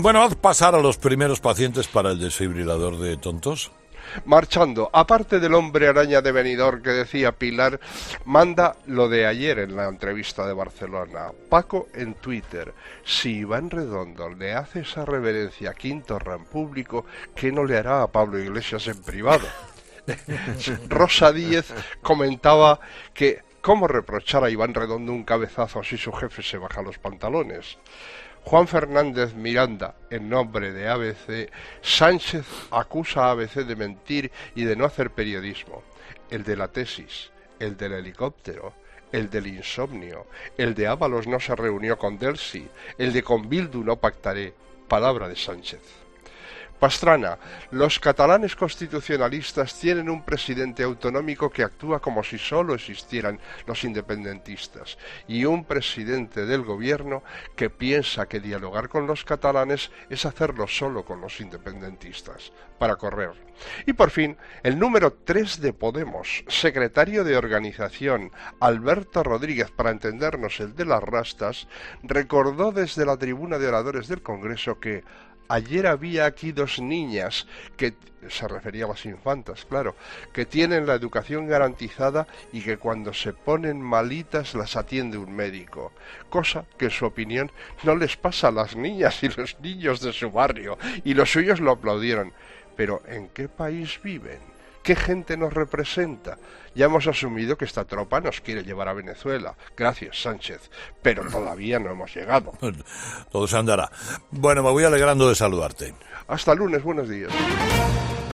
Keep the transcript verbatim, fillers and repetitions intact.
Bueno, haz pasar a los primeros pacientes para el desfibrilador de tontos. Marchando, aparte del hombre araña de Benidorm que decía Pilar, manda lo de ayer en la entrevista de Barcelona. Paco en Twitter: si Iván Redondo le hace esa reverencia a Quintorra en público, ¿qué no le hará a Pablo Iglesias en privado? Rosa Díez comentaba que cómo reprochar a Iván Redondo un cabezazo si su jefe se baja los pantalones. Juan Fernández Miranda, en nombre de A B C: Sánchez acusa a A B C de mentir y de no hacer periodismo. El de la tesis, el del helicóptero, el del insomnio, el de Ábalos no se reunió con Delsi, el de con Bildu no pactaré. Palabra de Sánchez. Pastrana: los catalanes constitucionalistas tienen un presidente autonómico que actúa como si solo existieran los independentistas y un presidente del gobierno que piensa que dialogar con los catalanes es hacerlo solo con los independentistas, para correr. Y por fin, el número tres de Podemos, secretario de organización, Alberto Rodríguez, para entendernos el de las rastas, recordó desde la tribuna de oradores del Congreso que ayer había aquí dos niñas, que se refería a las infantas, claro, que tienen la educación garantizada y que cuando se ponen malitas las atiende un médico, cosa que en su opinión no les pasa a las niñas y los niños de su barrio, y los suyos lo aplaudieron. Pero ¿en qué país viven? ¿Qué gente nos representa? Ya hemos asumido que esta tropa nos quiere llevar a Venezuela. Gracias, Sánchez. Pero todavía no hemos llegado. Todo se andará. Bueno, me voy alegrando de saludarte. Hasta lunes, buenos días.